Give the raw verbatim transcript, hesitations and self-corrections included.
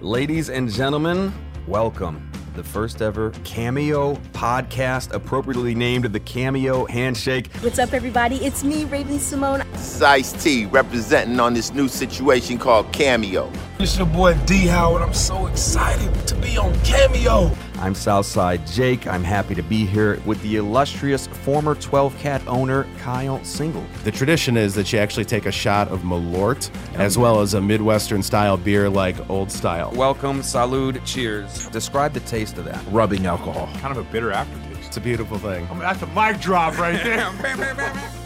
Ladies and gentlemen, welcome. The first ever Cameo podcast, appropriately named the Cameo Handshake. What's up, everybody? It's me, Raven-Symoné. Ice-T, representing on this new situation called Cameo. It's your boy D Howard. I'm so excited to be on Cameo. I'm Southside Jake. I'm happy to be here with the illustrious former twelve cat owner, Kyle Single. The tradition is that you actually take a shot of Malort, as well as a Midwestern-style beer like Old Style. Welcome, salud, cheers. Describe the taste of that. Rubbing alcohol. Kind of a bitter aftertaste. It's a beautiful thing. I mean, that's a mic drop right there.